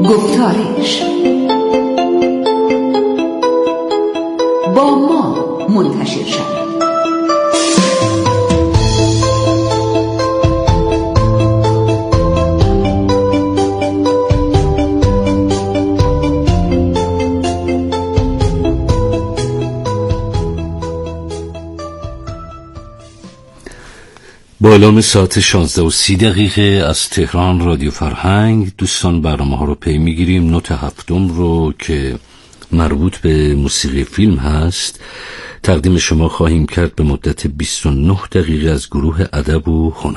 گفتارش با ما منتشر شد. با اعلام ساعت 16:30 از تهران رادیو فرهنگ دوستان برنامه ها رو پی میگیریم. نوت هفتم رو که مربوط به موسیقی فیلم هست تقدیم شما خواهیم کرد به مدت 29 دقیقه از گروه ادب و هنر.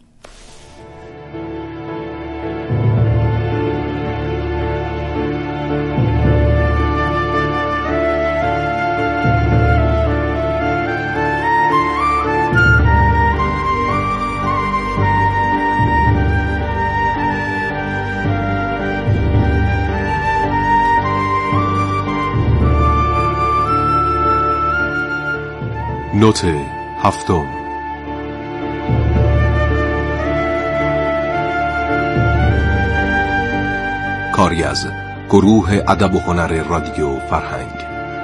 نوت هفتم. کاری از گروه ادب و هنر رادیو فرهنگ.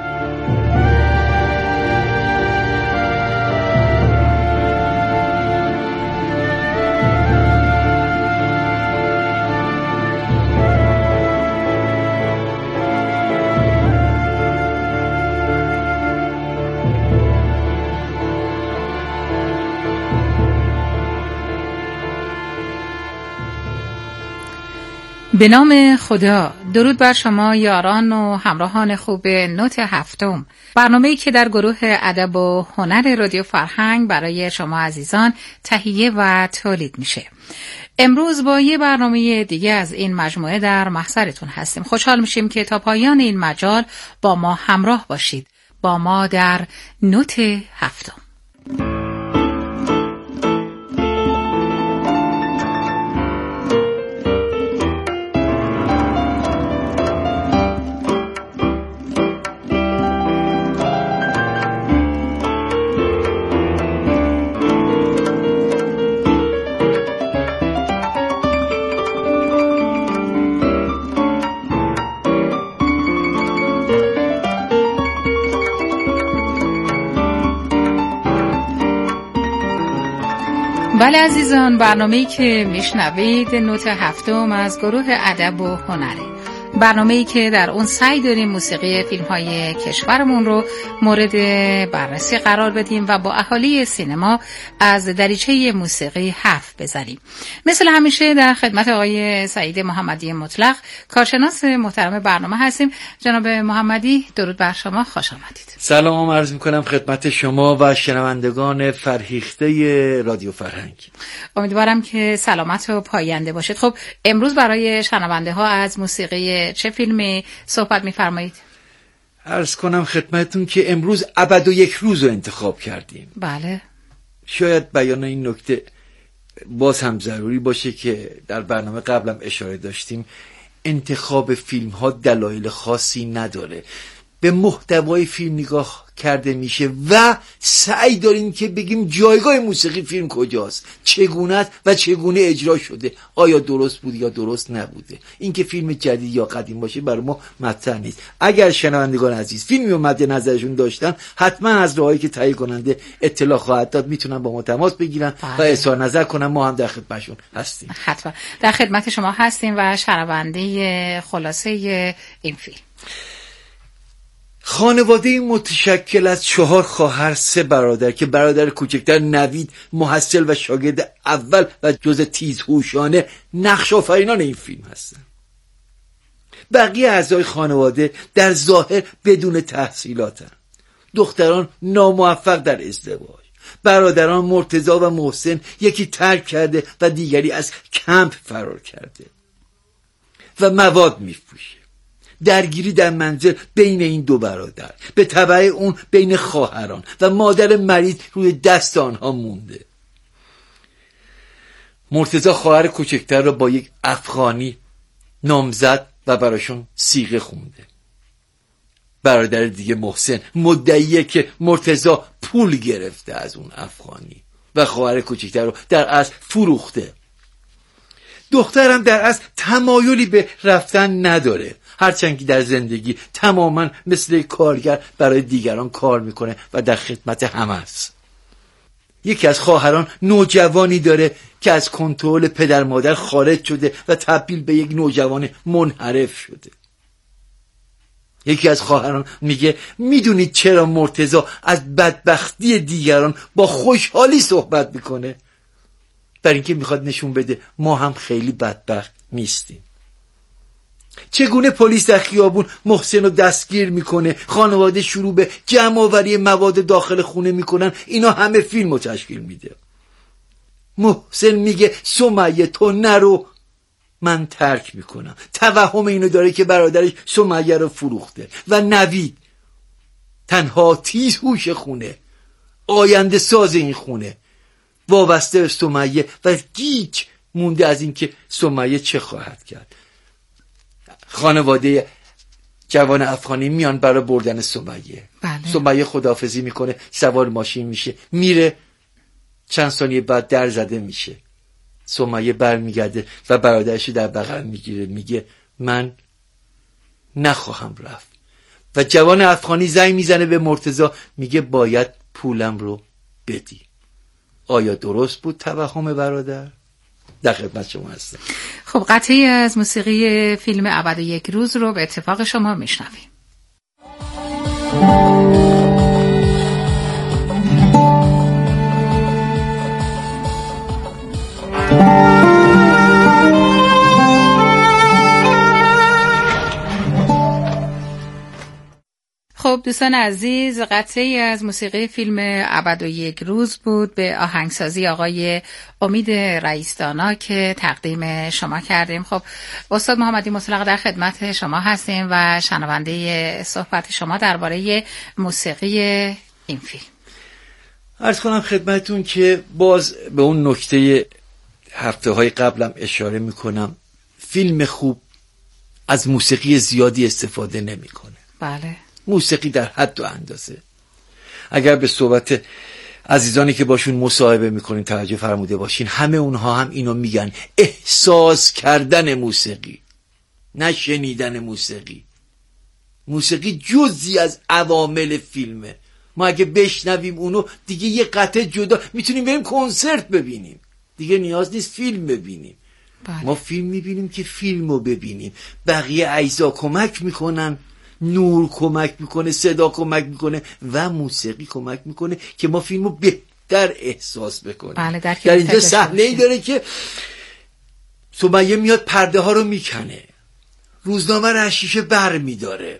به نام خدا. درود بر شما یاران و همراهان خوب نوت هفتم، برنامه‌ای که در گروه ادب و هنر رادیو فرهنگ برای شما عزیزان تهیه و تولید میشه. امروز با یه برنامه دیگه از این مجموعه در محضرتون هستیم. خوشحال میشیم که تا پایان این مجال با ما همراه باشید. با ما در نوت هفتم. بله عزیزان، برنامه‌ای که میشنوید نوت هفتم از گروه ادب و هنره. برنامه‌ای که در اون سعی داریم موسیقی فیلم‌های کشورمون رو مورد بررسی قرار بدیم و با اهالی سینما از دریچه موسیقی حرف بزنیم. مثل همیشه در خدمت آقای سعید محمدی مطلق، کارشناس محترم برنامه هستیم. جناب محمدی، درود بر شما، خوش آمدید. سلام عرض می‌کنم خدمت شما و شنوندگان فرهیخته رادیو فرهنگ. امیدوارم که سلامت و پاینده باشید. خب امروز برای شنونده ها از موسیقی چه فیلمی صحبت می‌فرمایید؟ عرض کنم خدمتتون که امروز ابد و یک روز رو انتخاب کردیم. بله. شاید بیان این نکته باز هم ضروری باشه که در برنامه قبلم اشاره داشتیم، انتخاب فیلم ها دلایل خاصی نداره. به محتوای فیلم نگاه کرده میشه و سعی داریم که بگیم جایگاه موسیقی فیلم کجاست، چگونه است و چگونه اجرا شده، آیا درست بود یا درست نبوده. این که فیلم جدید یا قدیم باشه برای ما مطرح نیست. اگر شنوندگان عزیز فیلمی رو مد نظرشون داشتن، حتما از راهایی که تهیه کننده اطلاع خواهد داد میتونن با ما تماس بگیرن و اظهار نظر کنن. ما هم در خدمتشون هستیم. حتما در خدمت شما هستیم و شنونده خلاصه این فیلم. خانواده متشکل از 4 خواهر 3 برادر که برادر کوچکتر نوید محصل و شاگرد اول و جز تیزهوشانه نقش آفرینان این فیلم هستن. بقیه اعضای خانواده در ظاهر بدون تحصیلاتن. دختران ناموفق در ازدواج. برادران مرتضی و محسن یکی ترک کرده و دیگری از کمپ فرار کرده و مواد میفروشه. درگیری در منزل بین این 2 برادر، به تبع اون بین خواهران و مادر مریض روی دست آنها مونده. مرتضی خواهر کوچکتر را با یک افغانی نامزد و براشون صیغه خونده. برادر دیگه محسن مدعیه که مرتضی پول گرفته از اون افغانی و خواهر کوچکتر رو در اصل فروخته. دخترم در اصل تمایلی به رفتن نداره، هرچند که در زندگی تماما مثل کارگر برای دیگران کار میکنه و در خدمت همه است. یکی از خواهران نوجوانی داره که از کنترل پدر مادر خارج شده و تبدیل به یک نوجوان منحرف شده. یکی از خواهران میگه میدونید چرا مرتضی از بدبختی دیگران با خوشحالی صحبت میکنه؟ برای اینکه میخواد نشون بده ما هم خیلی بدبخت نیستیم. چگونه پلیس در خیابون محسن رو دستگیر میکنه، خانواده شروع به جمع آوری مواد داخل خونه میکنن، اینا همه فیلم رو تشکیل میده. محسن میگه سمیه تو نرو، من ترک میکنم. توهم اینو داره که برادرش سمیه رو فروخته و نوید تنها تیزهوش خونه، آینده ساز این خونه، وابسته به سمیه و گیج مونده از اینکه سمیه چه خواهد کرد. خانواده جوان افغانی میان برای بردن سمیه. بله. سمیه خداحافظی میکنه، سوار ماشین میشه، میره. چند ثانیه بعد در زده میشه. سمیه برمیگرده و برادرش در بغل میگیره، میگه من نخواهم رفت. و جوان افغانی زنگ میزنه به مرتضی، میگه باید پولم رو بدی. آیا درست بود توهم برادر؟ در خدمت شما هستم. خب قطعی از موسیقی فیلم ابد و یک روز رو به اتفاق شما میشنویم. خب دوستان عزیز، قطعی از موسیقی فیلم ابد و یک روز بود به آهنگسازی آقای امید رئیس‌دانا که تقدیم شما کردیم. خب استاد محمدی مطلق در خدمت شما هستیم و شنونده صحبت شما درباره موسیقی این فیلم. عرض کنم خدمتون که باز به اون نکته هفته‌های قبلم اشاره میکنم، فیلم خوب از موسیقی زیادی استفاده نمیکنه. بله. موسیقی در حد و اندازه. اگر به صحبت عزیزانی که باشون مصاحبه میکنین توجه فرموده باشین، همه اونها هم اینو میگن، احساس کردن موسیقی، نه شنیدن موسیقی. موسیقی جزئی از عوامل فیلمه. ما اگه بشنویم اونو دیگه یه قطعه جدا میتونیم بریم کنسرت ببینیم، دیگه نیاز نیست فیلم ببینیم. بله. ما فیلم میبینیم که فیلمو ببینیم، بقیه اجزا کمک میکنن، نور کمک میکنه، صدا کمک میکنه و موسیقی کمک میکنه که ما فیلمو بهتر احساس بکنیم. بله. در اینجا صحنه‌ای داره که سمیه میاد پرده ها رو میکنه، روزنامه رو از شیشه بر میداره،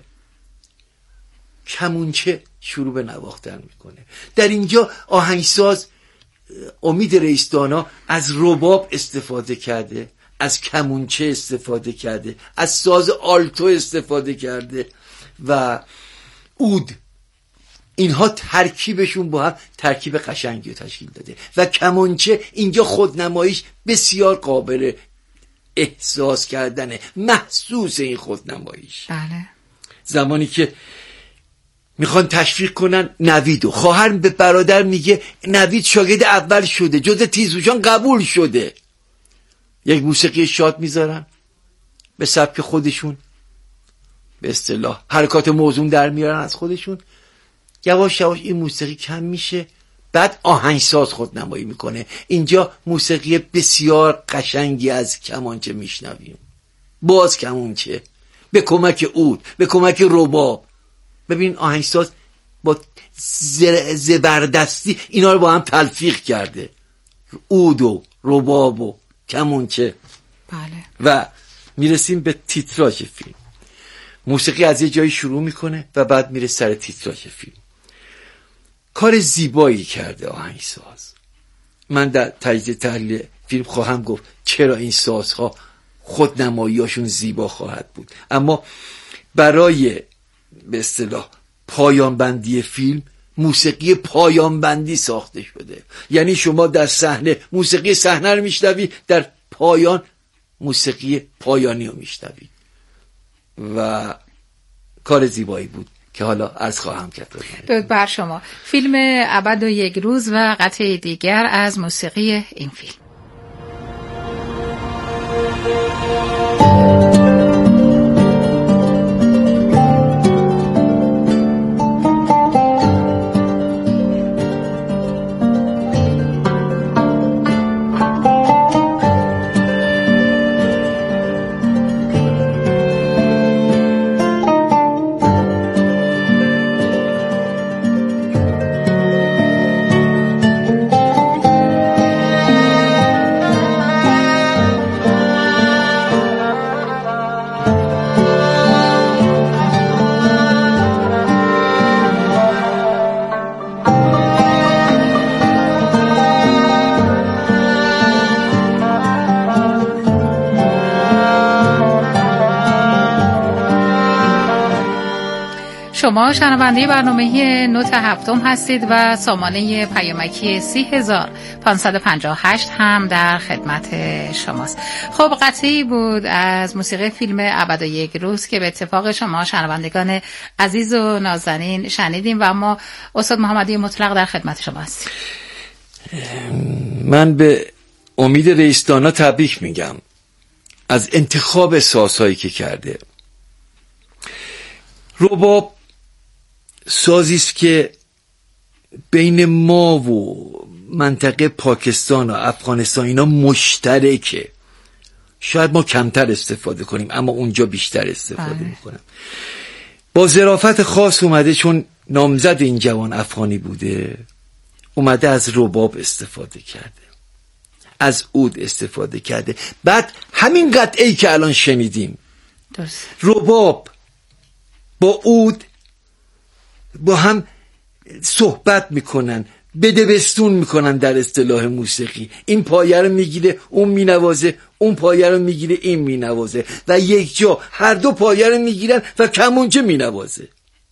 کمونچه شروع به نواختن میکنه. در اینجا آهنگساز امید رئیس‌دانا از رباب استفاده کرده، از کمونچه استفاده کرده، از ساز آلتو استفاده کرده و عود. اینها ترکیبشون با هم ترکیب قشنگی رو تشکیل داده و کمونچه اینجا خودنماییش بسیار قابل احساس کردنه، محسوس این خودنماییش. بله. زمانی که میخوان تشویق کنن نویدو، خواهر به برادر میگه نوید شاگرد اول شده، جز تیزهوشان قبول شده. یک موسیقی شاد میذارن به سبک خودشون، به اصطلاح حرکات موزون در میارن از خودشون. یواش یواش این موسیقی کم میشه، بعد آهنگساز خودنمایی میکنه. اینجا موسیقی بسیار قشنگی از کمانچه میشنویم، باز کمانچه به کمک عود، به کمک رباب. ببین آهنگساز با زبردستی اینا رو با هم تلفیق کرده، عود و رباب و کمانچه. بله. و میرسیم به تیتراژ فیلم. موسیقی از یه جایی شروع میکنه و بعد میره سر تیتراژ فیلم. کار زیبایی کرده آهنگساز. من در تجزیه تحلیل فیلم خواهم گفت چرا این سازها خودنماییاشون زیبا خواهد بود، اما برای به اصطلاح پایان بندی فیلم موسیقی پایان بندی ساخته شده. یعنی شما در صحنه موسیقی صحنه رو میشنوی، در پایان موسیقی پایانی رو میشنوی و کار زیبایی بود که حالا عرض خواهم کرد. درود بر شما. فیلم ابد و یک روز و قطعه دیگر از موسیقی این فیلم. شما شنونده برنامه نوت هفتم هستید و سامانه پیامکی 30558 هم در خدمت شماست. خب قطعی بود از موسیقی فیلم ابد و یک روز که به اتفاق شما شنوندگان عزیز و نازنین شنیدیم و ما استاد محمدی مطلق در خدمت شما هستیم. من به امید رئیس‌دانا تبریک میگم از انتخاب سازهایی که کرده. رباب سازیست که بین ما و منطقه پاکستان و افغانستان اینا مشترکه. شاید ما کمتر استفاده کنیم اما اونجا بیشتر استفاده میکنم. با ظرافت خاص اومده، چون نامزد این جوان افغانی بوده، اومده از رباب استفاده کرده، از عود استفاده کرده. بعد همین قطعه‌ای که الان شنیدیم، رباب با عود با هم صحبت میکنن، بدبستون میکنن در اصطلاح موسیقی. این پایه رو میگیره اون مینوازه، اون پایه رو میگیره این مینوازه و یک جا هر دو پایه رو میگیرن و کمونچه مینوازه.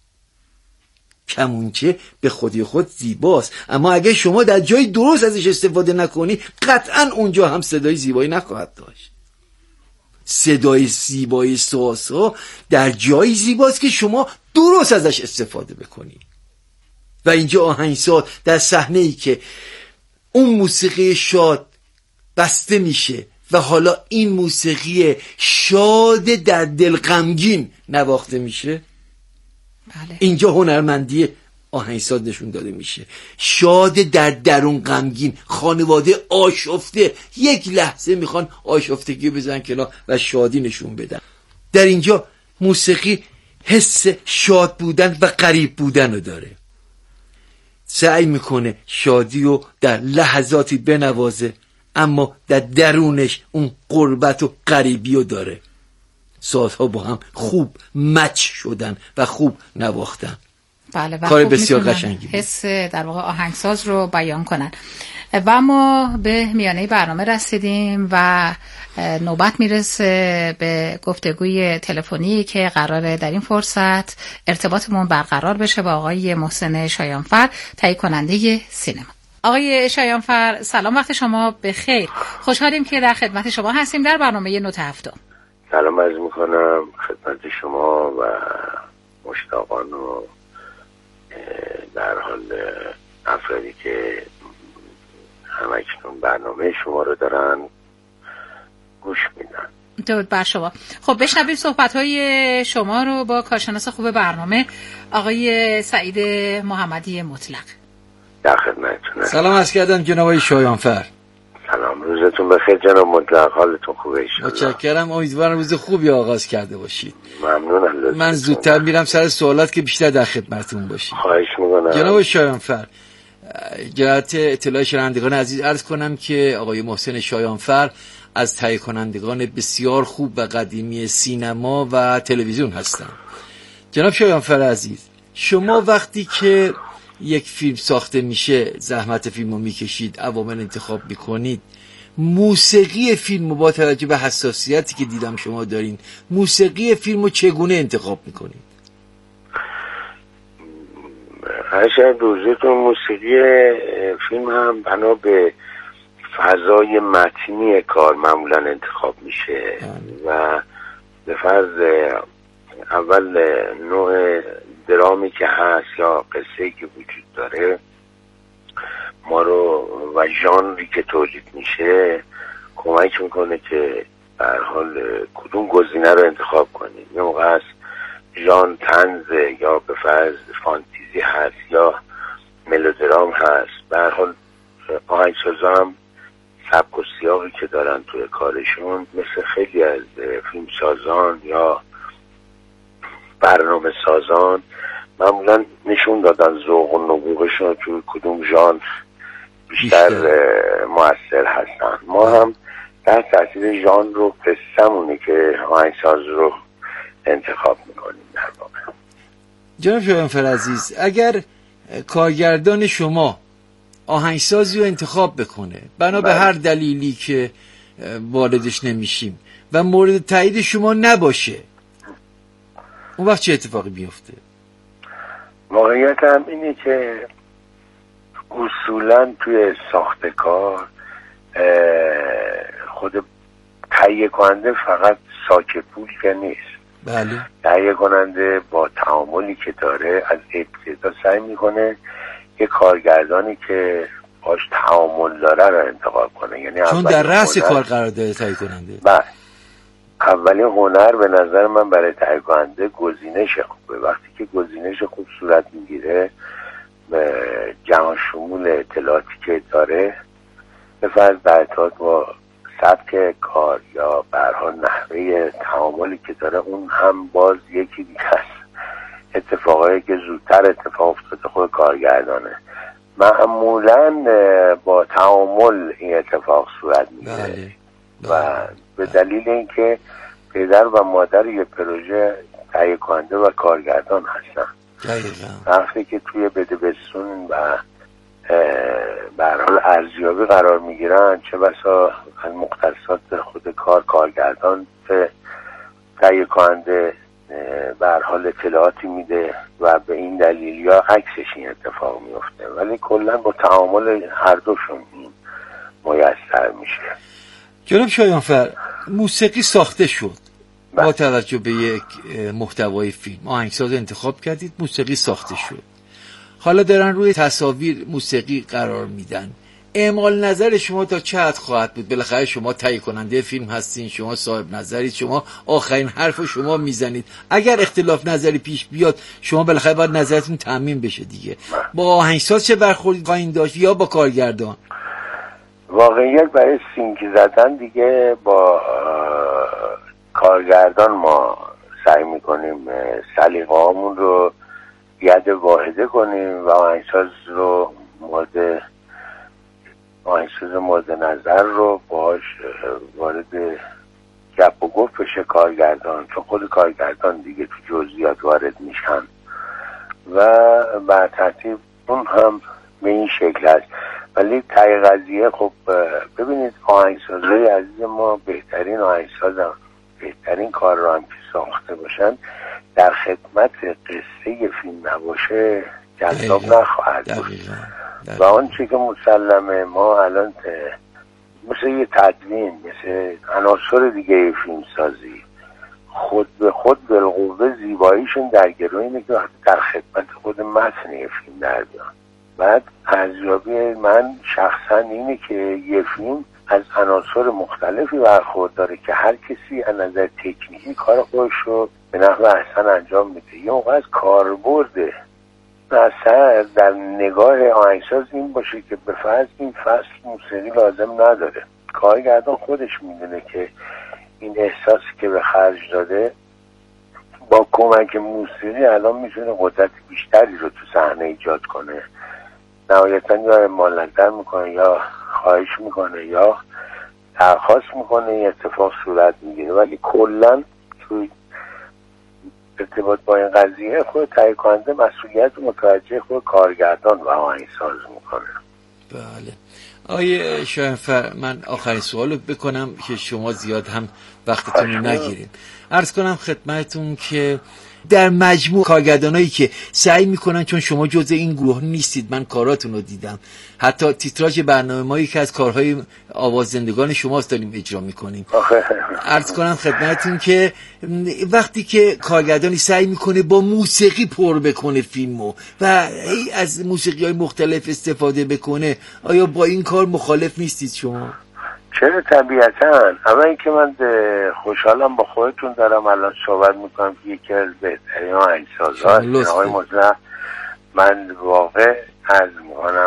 کمونچه به خودی خود زیباست، اما اگه شما در جای درست ازش استفاده نکنی قطعا اونجا هم صدای زیبایی نخواهد داشت. صدای زیبایی سازها در جایی زیباست که شما درست ازش استفاده بکنی. و اینجا آهنگساز در صحنه‌ای که اون موسیقی شاد بسته میشه و حالا این موسیقی شاد در دل غمگین نواخته میشه، بله. اینجا هنرمندی آهنگساز نشون داده میشه. شاد در درون غمگین، خانواده آشفته یک لحظه میخوان آشفتگی بزنن کنار و شادی نشون بدن. در اینجا موسیقی حس شاد بودن و غریب بودن رو داره. سعی میکنه شادی رو در لحظاتی بنوازه اما در درونش اون غربت و غریبی رو داره. سازها با هم خوب مچ شدن و خوب نواختن. بله، و کار بسیار قشنگی بود. حس در واقع آهنگساز رو بیان کنن. و ما به میانه برنامه رسیدیم و نوبت میرسه به گفتگوی تلفنی که قراره در این فرصت ارتباطمون برقرار بشه با آقای محسن شایانفر، تهیه کننده سینما. آقای شایانفر سلام، وقت شما بخیر. خوشحالیم که در خدمت شما هستیم در برنامه نوت هفتم. سلام عرض میکنم خدمت شما و مشتاقان و در حال افرادی که همکنون برنامه شما رو دارن گوش میدن. درود بر شما. خب بشنویم صحبت‌های شما رو با کارشناس خوب برنامه آقای سعید محمدی مطلق. در خدمتتونم. سلام عرض کردم جناب آقای شایانفر. سلام، روزتون بخیر جناب مطلق، حالتون خوبه ایشالله؟ متشکرم، امیدوارم روز خوبی آغاز کرده باشید. ممنونم. من زودتر میرم سر سوالات که بیشتر در خدمتتون باشید. خواهش میکنم. جناب شایانفر، جهت اطلاع شنوندگان عزیز عرض کنم که آقای محسن شایانفر از تهیه کنندگان بسیار خوب و قدیمی سینما و تلویزیون هستند. جناب شایانفر عزیز، شما وقتی که یک فیلم ساخته میشه زحمت فیلم رو میکشید، عوامل انتخاب میکنید، موسیقی فیلم رو با توجه به حساسیتی که دیدم شما دارین، موسیقی فیلم رو چگونه انتخاب میکنید؟ هرچند روزتون موسیقی فیلم هم بنا به فضای متنی کار معمولا انتخاب میشه و به فرض اول نوع درامی که هست یا قصه‌ای که وجود داره ما رو و ژانری که تولید میشه کمک میکنه که به هر حال کدوم گزینه رو انتخاب کنیم. یه موقع هست ژان طنزه یا به فرض فانتزی هست یا ملودرام هست. به هر حال آهنگسازا هم سبک و سیاقی که دارن توی کارشون مثل خیلی از فیلمسازان یا برنامه سازان معمولا نشون دادن ذوق و نبوغشون توی کدوم ژانر بیشتر مؤثر هستن. ما هم در تاثیر ژانر رو قصه‌مونه که آهنگساز رو انتخاب میکنیم. در واقع جناب شایانفر عزیز، اگر کارگردان شما آهنگسازی رو انتخاب بکنه بنا به هر دلیلی که واردش نمیشیم و مورد تایید شما نباشه، اون وقت چه اتفاقی بیفته؟ واقعیت هم اینه که اصولا توی ساخت کار خود تهیه کننده فقط ساک پول که نیست. بله. تهیه کننده با تعاملی که داره از ابتدا سعی میکنه یه کارگردانی که باش تعامل داره رو انتخاب کنه. یعنی چون در رأس کار قرار داره تهیه کننده. بله. اولی هنر به نظر من برای تهیه کننده گزینش خوبه. وقتی که گزینش خوب صورت میگیره، جهان شمول اطلاعاتی که داره، به فرض در ارتباط با سبک کار یا به هر حال نحوه تعاملی که داره، اون هم باز یکی دیگه است. اتفاقایی که زودتر اتفاق افتاده خود کارگردانه. معمولا با تعامل این اتفاق صورت میگیره. بله. و به دلیل اینکه پدر و مادر یه پروژه تهیه کننده و کارگردان هستن. وقتی که توی بده بستون و به هر حال ارزیابی قرار میگیرن، چه بسا مختصات خود کارگردان به تهیه کننده به هر حال اطلاعاتی میده و به این دلیل یا عکسش این اتفاق میفته. ولی کلا با تعامل هر دوشون میسر میشه. جناب شایانفر، موسیقی ساخته شد با توجه به یک محتوای فیلم، آهنگساز انتخاب کردید، موسیقی ساخته شد. حالا دارن روی تصاویر موسیقی قرار میدن. اعمال نظر شما تا چه حد خواهد بود؟ بالاخره شما تهیه کننده فیلم هستین، شما صاحب نظرید، شما آخرین حرف شما میزنید. اگر اختلاف نظری پیش بیاد، شما بالاخره باید نظرتون تعمیم بشه دیگه. با آهنگساز چه برخوردی خواهید داشت یا با کارگردان؟ واقعیت برای سینک زدن دیگه با کارگردان ما سعی میکنیم سلیقه هامون رو ید واحده کنیم و آهنگساز مورد نظر رو باش وارد گپ و گفت بشه کارگردان، چون خود کارگردان دیگه تو جزئیات وارد میشن و بر ترتیب اون هم به این شکل هست. ولی تای قضیه خب ببینید، آهنگسازهای عزیز ما بهترین آهنگسازن، بهترین کار رو هم که ساخته باشن، در خدمت قصه فیلم نباشه جذاب نخواهد بود. و آنچه که مسلمه، ما الان مثل یه تدوین، مثل عناصر دیگه فیلمسازی، خود به خود بالقوه زیباییشون در گروه اینه که وقتی در خدمت خود متن فیلم در بیان. بعد ارزیابی من شخصا اینه که یه فیلم از عناصر مختلفی برخورداره که هر کسی از نظر تکنیکی کار خودش رو به نحو احسن انجام میده. یا موقع از کاربرد اثر در نگاه آهنگساز این باشه که به فرض این فصل موسیقی لازم نداره، کارگردان خودش میدونه که این احساسی که به خرج داده با کمک موسیقی الان میتونه قدرت بیشتری رو تو صحنه ایجاد کنه. نهایتا یا اعمال نظر میکنه یا خواهش میکنه یا درخواست میکنه، این اتفاق صورت میگیره. ولی کلا توی ارتباط با این قضیه خود تهیه کننده مسئولیت متوجه خود کارگردان و آهنگساز میکنه. بله. آیه شایانفر، من آخرین سوالو بکنم که شما زیاد هم وقتتون رو نگیریم. عرض کنم خدمتون که در مجموع کارگردانایی که سعی میکنن، چون شما جزء این گروه نیستید، من کاراتون رو دیدم، حتی تیتراژ برنامه ما که از کارهای آوازندگان شماست داریم اجرا میکنیم. عرض کنم خدمتون که وقتی که کارگردانی سعی میکنه با موسیقی پر بکنه فیلمو و از موسیقی های مختلف استفاده بکنه، آیا با این کار مخالف نیستید شما؟ چرا طبیعتا. اما اینکه من خوشحالم با خودتون دارم الان صحبت میکنم که یکی از بهترین آهنگسازها هست آقای مطلق. من واقع از میکنم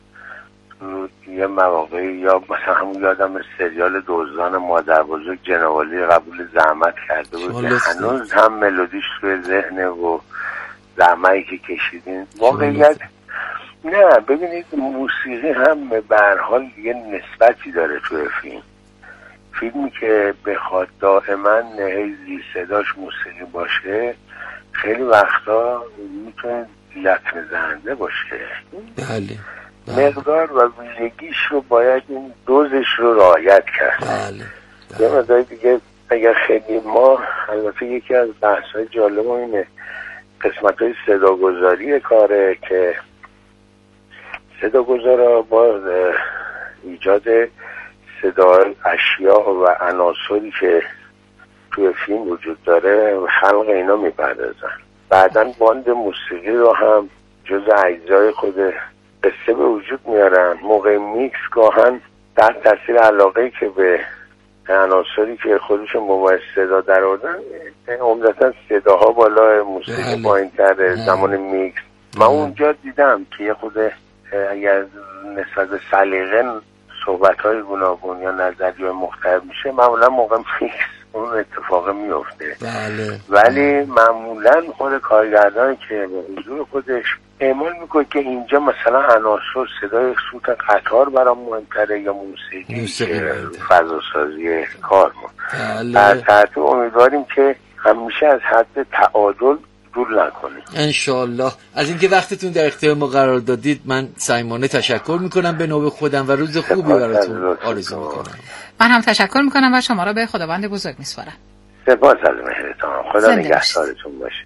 یه مواقعی یا مثلا همون یادم سریال دزدان مادر بزرگ جنوالی قبول زحمت کرده بود که هنوز هم ملودیش توی ذهنه و زحمتی که کشیدین واقعیت. نه ببینید موسیقی هم به هر حال یه نسبتی داره توی فیلمی که بخواد دائما زیر صداش موسیقی باشه خیلی وقتا میتونه لطمه زننده باشه. بله. مقدار و ویژگیش رو باید این دوزش رو رعایت کرد. بله. یه مقدار دیگه اگر خیلی ما البته یکی از بحث‌های جالب اینه قسمت‌های صداگذاری کاره که صداگذارا با ایجاد صدای اشیاء و عناصری که توی فیلم وجود داره خلق اینا میپردازن. بعداً باند موسیقی رو هم جز اجزای خود قصه به وجود میارن. موقع میکس گاهن در تاثیر علاقه‌ای که به عناصری که خودشون مباید صدا در آوردن عمدتاً صداها بالا موسیقی پایین‌تره زمان میکس. من اونجا دیدم که یه خود اگر نسبت به سلیقه صحبت‌های گوناگون یا نظریه‌های مختلف میشه معمولا موقع میکس اون اتفاق میفته. بله. ولی معمولا خود کارگردانی که به حضور خودش اعمال میکنه که اینجا مثلا عناصر صدای صوت قطار برام مهمتره یا موسیقی فضاسازی کار ما. بله. در تحت امیدواریم که همیشه از حد تعادل دور نکنیم انشالله. از اینکه وقتتون در اختیار ما قرار دادید من صمیمانه تشکر میکنم به نوبه خودم و روز خوبی براتون آرزو میکنم. من هم تشکر میکنم و شما را به خداوند بزرگ میسپارم. سپاس از مهرتان. خدا نگهدارتون باشه.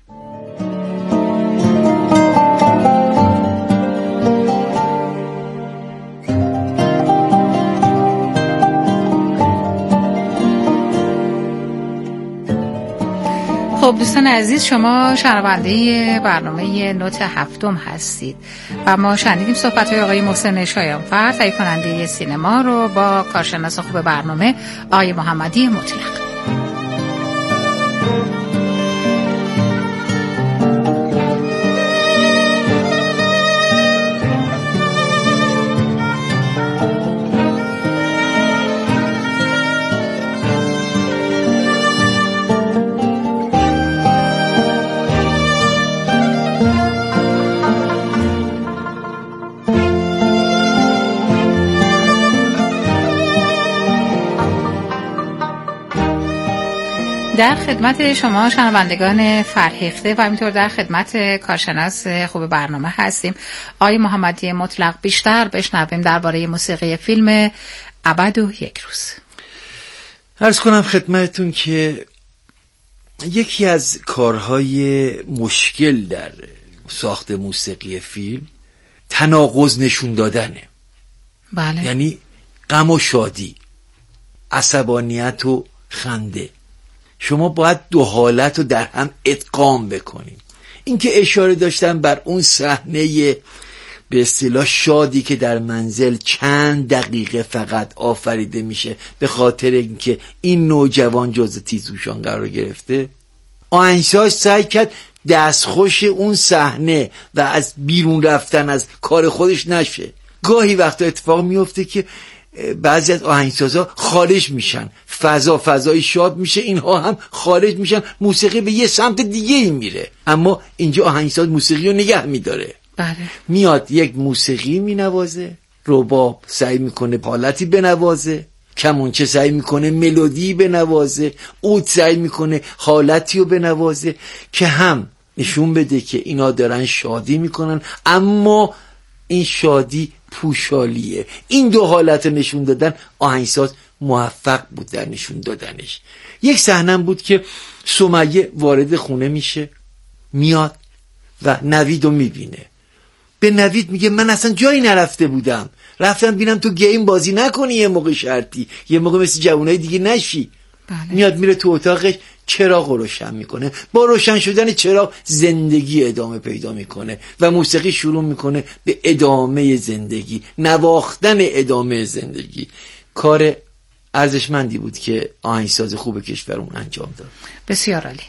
خب دوستان عزیز، شما شنونده برنامه نوت هفتم هستید و ما شنیدیم صحبت‌های آقای محسن شایانفر تهیه کننده سینما رو با کارشناس خوب برنامه آقای محمدی مطلق. در خدمت شما شنوندگان فرهیخته و همینطور در خدمت کارشناس خوب برنامه هستیم آقای محمدی مطلق. بیشتر بشنویم درباره موسیقی فیلم ابد و یک روز. عرض کنم خدمتتون که یکی از کارهای مشکل در ساخت موسیقی فیلم تناقض نشون دادنه. بله. یعنی غم و شادی، عصبانیت و خنده. شما باید دو حالت رو در هم ادغام بکنید. این که اشاره داشتم بر اون صحنه به اصطلاح شادی که در منزل چند دقیقه فقط آفریده میشه به خاطر اینکه این نوجوان جزو تیزهوشان قرار گرفته، آهنگساز سعی کرد دستخوش اون صحنه و از بیرون رفتن از کار خودش نشه. گاهی وقتا اتفاق میفته که بعضی از آهنگسازها خارج میشن، فضای شاد میشه، اینها هم خارج میشن، موسیقی به یه سمت دیگه ای میره. اما اینجا آهنگساز موسیقی رو نگه میداره. بله. میاد یک موسیقی مینوازه، رباب سعی میکنه حالتی بنوازه، کمانچه سعی میکنه ملودی بنوازه، عود سعی میکنه حالتی رو بنوازه که هم نشون بده که اینا دارن شادی میکنن اما این شادی پوشالیه. این دو حالت نشون دادن آهنگساز موفق بود در نشون دادنش. یک صحنه بود که سمیه وارد خونه میشه، میاد و نوید رو میبینه. به نوید میگه من اصلا جایی نرفته بودم، رفتم بینم تو گیم بازی نکنی، یه موقع شرطی، یه موقع مثل جوانای دیگه نشی. بله. میاد میره تو اتاقش، چراغ روشن میکنه. با روشن شدن چراغ زندگی ادامه پیدا میکنه و موسیقی شروع میکنه به ادامه زندگی، نواختن ادامه زندگی. کار ارزشمندی بود که آهنگساز خوب کشورمون انجام داد. بسیار عالی.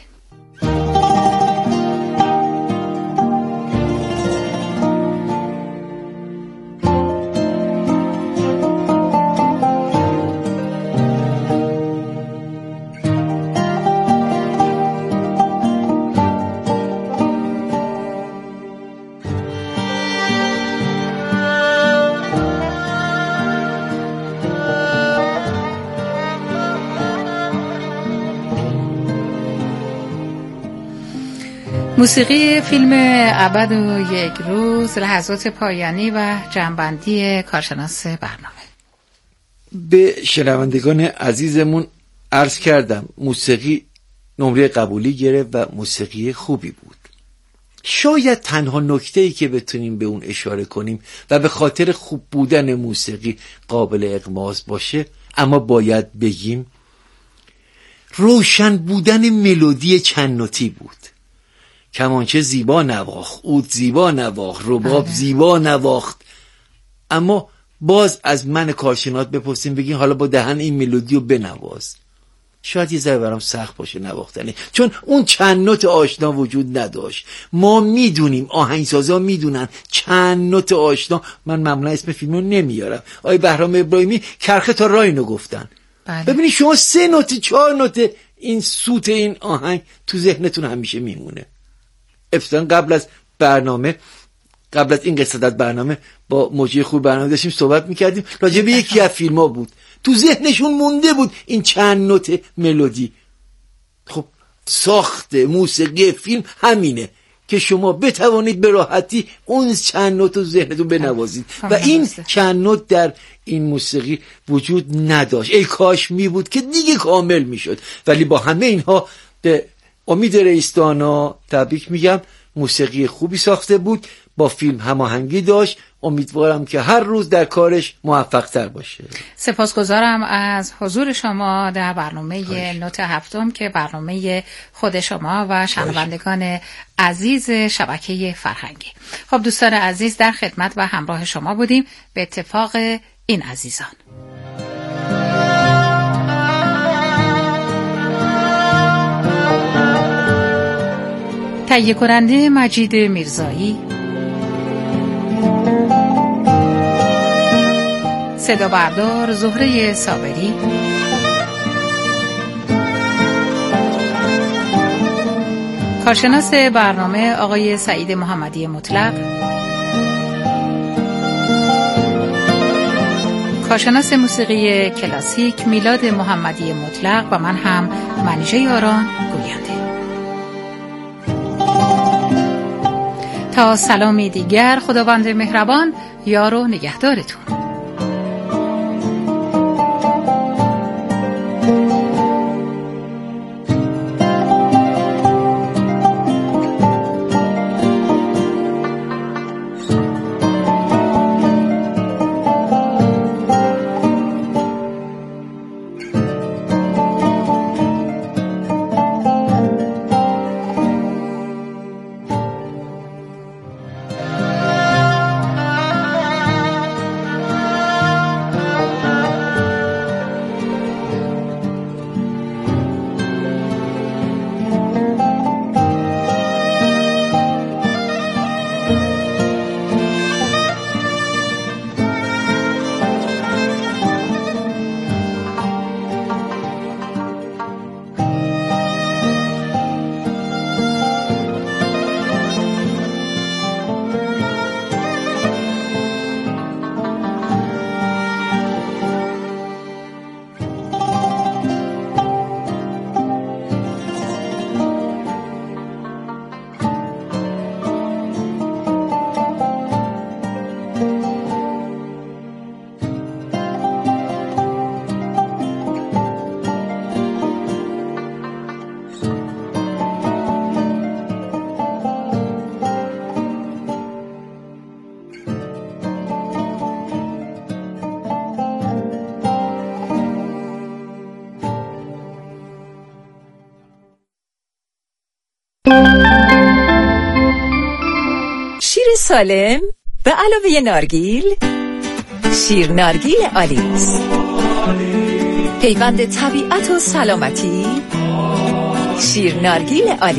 موسیقی فیلم ابد و یک روز، لحظات پایانی و جنبندی کارشناس برنامه. به شنوندگان عزیزمون عرض کردم موسیقی نمره قبولی گرفت و موسیقی خوبی بود. شاید تنها نکته‌ای که بتونیم به اون اشاره کنیم و به خاطر خوب بودن موسیقی قابل اغماض باشه، اما باید بگیم روشن بودن ملودی چند نوتی بود. کمانچه زیبا نواخت، عود زیبا نواخت، رباب زیبا نواخت، اما باز از من کارشناس بپرسیم بگیم حالا با دهن این ملودی رو بنواز. شاید یه ذره برام سخت باشه نواختنه، چون اون چند نوت آشنا وجود نداشت. ما میدونیم، آهنگسازا میدونن چند نوت آشنا. من معمولا اسم فیلمو نمیارم. آقای بهرام ابراهیمی کرخه تا راینو گفتن. ببینید شما 3 نوت 4 نوت این سوت این آهنگ تو ذهنتون همیشه میمونه. ابتداً قبل از این قصه از برنامه با مجری خوب برنامه داشتیم صحبت میکردیم راجع به یکی از فیلم‌ها بود، تو ذهنشون مونده بود این چند نوت ملودی. خب ساخت موسیقی فیلم همینه که شما بتوانید به راحتی اون چند نوت رو ذهنتون بنوازید و این چند نوت در این موسیقی وجود نداشت. ای کاش می بود که دیگه کامل میشد. ولی با همه اینها به امید رئیس‌دانا تبریک میگم. موسیقی خوبی ساخته بود، با فیلم هماهنگی داشت. امیدوارم که هر روز در کارش موفق تر باشه. سپاسگزارم از حضور شما در برنامه نوت هفتم که برنامه خود شما و شنوندگان عزیز شبکه فرهنگی. خب دوستان عزیز، در خدمت و همراه شما بودیم به اتفاق این عزیزان. تهیه کننده مجید میرزایی، صدا بردار زهره صابری، کارشناس برنامه آقای سعید محمدی مطلق، کارشناس موسیقی کلاسیک میلاد محمدی مطلق و من هم منیژه یاران گوینده. تا سلامی دیگر، خداوند مهربان یار و نگهدارتون. شیر سالم به علاوه نارگیل، شیر نارگیل آلیس. پیوند طبیعت و سلامتی. شیر نارگیل عالی.